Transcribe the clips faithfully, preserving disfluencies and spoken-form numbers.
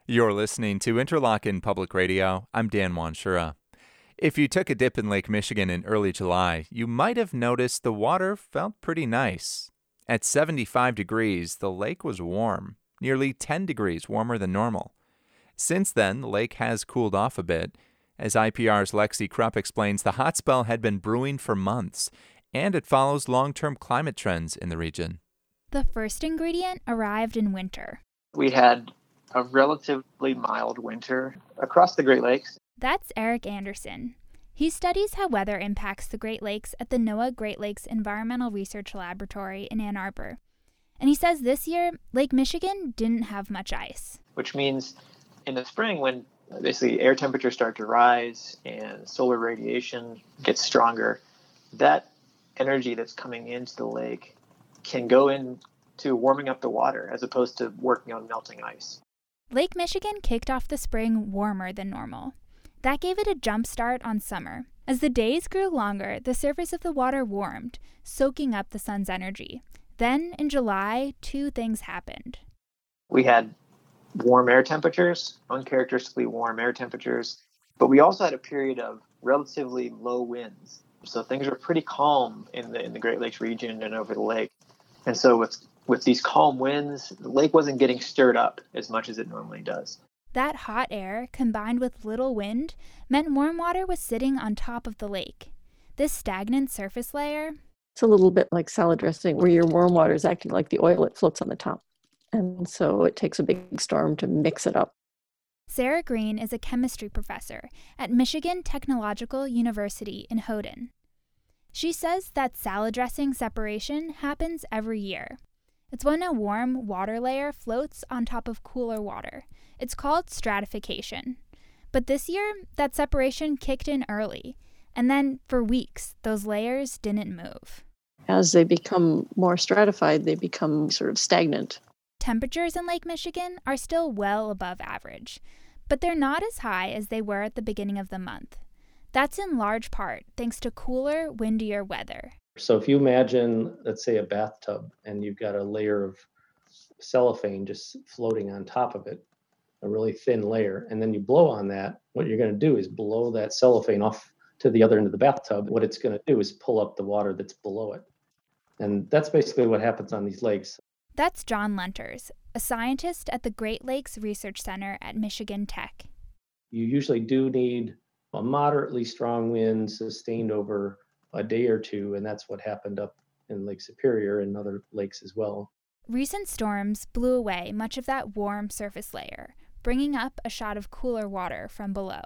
You're listening to Interlochen Public Radio. I'm Dan Wanshura. If you took a dip in Lake Michigan in early July, you might have noticed the water felt pretty nice. At seventy-five degrees, the lake was warm, nearly ten degrees warmer than normal. Since then, the lake has cooled off a bit. As I P R's Lexi Krupp explains, the hot spell had been brewing for months, and it follows long-term climate trends in the region. The first ingredient arrived in winter. We had a relatively mild winter across the Great Lakes. That's Eric Anderson. He studies how weather impacts the Great Lakes at the NOAA Great Lakes Environmental Research Laboratory in Ann Arbor. And he says this year, Lake Michigan didn't have much ice. Which means in the spring, when basically air temperatures start to rise and solar radiation gets stronger, that energy that's coming into the lake can go into warming up the water as opposed to working on melting ice. Lake Michigan kicked off the spring warmer than normal. That gave it a jump start on summer. As the days grew longer, the surface of the water warmed, soaking up the sun's energy. Then, in July, two things happened. We had warm air temperatures, uncharacteristically warm air temperatures, but we also had a period of relatively low winds. So things were pretty calm in the in the Great Lakes region and over the lake. And so with with these calm winds, the lake wasn't getting stirred up as much as it normally does. That hot air, combined with little wind, meant warm water was sitting on top of the lake. This stagnant surface layer... It's a little bit like salad dressing, where your warm water is acting like the oil, it floats on the top. And so it takes a big storm to mix it up. Sarah Green is a chemistry professor at Michigan Technological University in Houghton. She says that salad dressing separation happens every year. It's when a warm water layer floats on top of cooler water. It's called stratification. But this year, that separation kicked in early, and then for weeks, those layers didn't move. As they become more stratified, they become sort of stagnant. Temperatures in Lake Michigan are still well above average, but they're not as high as they were at the beginning of the month. That's in large part thanks to cooler, windier weather. So if you imagine, let's say, a bathtub, and you've got a layer of cellophane just floating on top of it, a really thin layer, and then you blow on that, what you're going to do is blow that cellophane off to the other end of the bathtub. What it's going to do is pull up the water that's below it. And that's basically what happens on these lakes. That's John Lenters, a scientist at the Great Lakes Research Center at Michigan Tech. You usually do need a moderately strong wind sustained over a day or two, and that's what happened up in Lake Superior and other lakes as well. Recent storms blew away much of that warm surface layer, bringing up a shot of cooler water from below.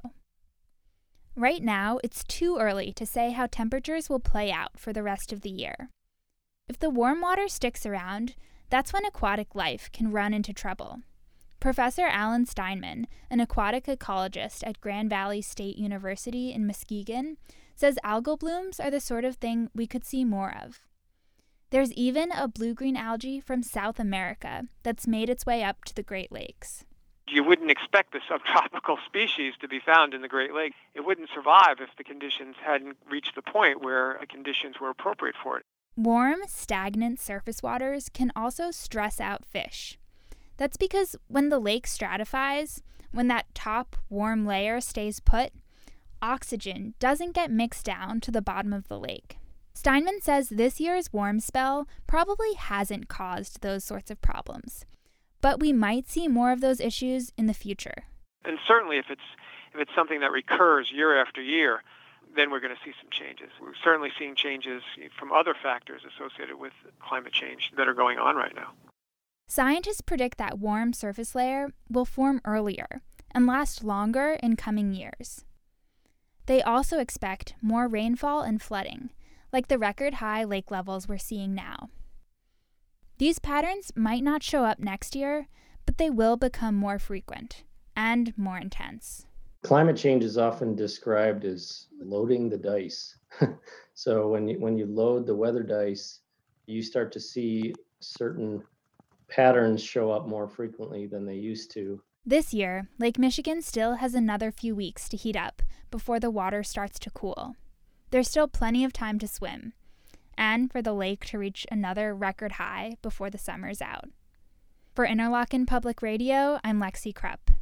Right now, it's too early to say how temperatures will play out for the rest of the year. If the warm water sticks around, that's when aquatic life can run into trouble. Professor Alan Steinman, an aquatic ecologist at Grand Valley State University in Muskegon, says algal blooms are the sort of thing we could see more of. There's even a blue-green algae from South America that's made its way up to the Great Lakes. You wouldn't expect the subtropical species to be found in the Great Lakes. It wouldn't survive if the conditions hadn't reached the point where the conditions were appropriate for it. Warm, stagnant surface waters can also stress out fish. That's because when the lake stratifies, when that top warm layer stays put, oxygen doesn't get mixed down to the bottom of the lake. Steinman says this year's warm spell probably hasn't caused those sorts of problems, but we might see more of those issues in the future. And certainly if it's if it's something that recurs year after year, then we're going to see some changes. We're certainly seeing changes from other factors associated with climate change that are going on right now. Scientists predict that warm surface layer will form earlier and last longer in coming years. They also expect more rainfall and flooding, like the record-high lake levels we're seeing now. These patterns might not show up next year, but they will become more frequent and more intense. Climate change is often described as loading the dice. So when you, when you load the weather dice, you start to see certain patterns show up more frequently than they used to. This year, Lake Michigan still has another few weeks to heat up before the water starts to cool. There's still plenty of time to swim, and for the lake to reach another record high before the summer's out. For Interlochen Public Radio, I'm Lexi Krupp.